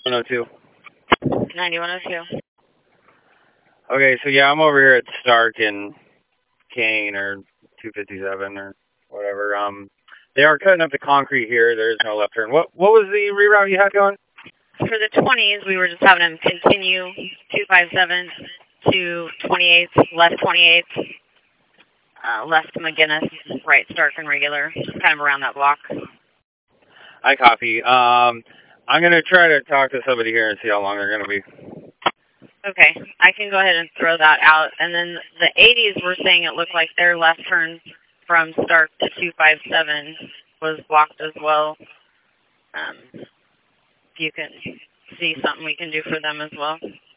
102. 9102. Okay, so yeah, I'm over here at Stark and Kane or 257 or whatever. They are cutting up the concrete here. There is no left turn. What was the reroute you had going? For the 20s, we were just having them continue 257 to 28, left 28, left McGinnis, right Stark and regular, just kind of around that block. I copy. I'm going to try to talk to somebody here and see how long they're going to be. Okay, I can go ahead and throw that out. And then the 80s were saying it looked like their left turn from Stark to 257 was blocked as well. If you can see something we can do for them as well.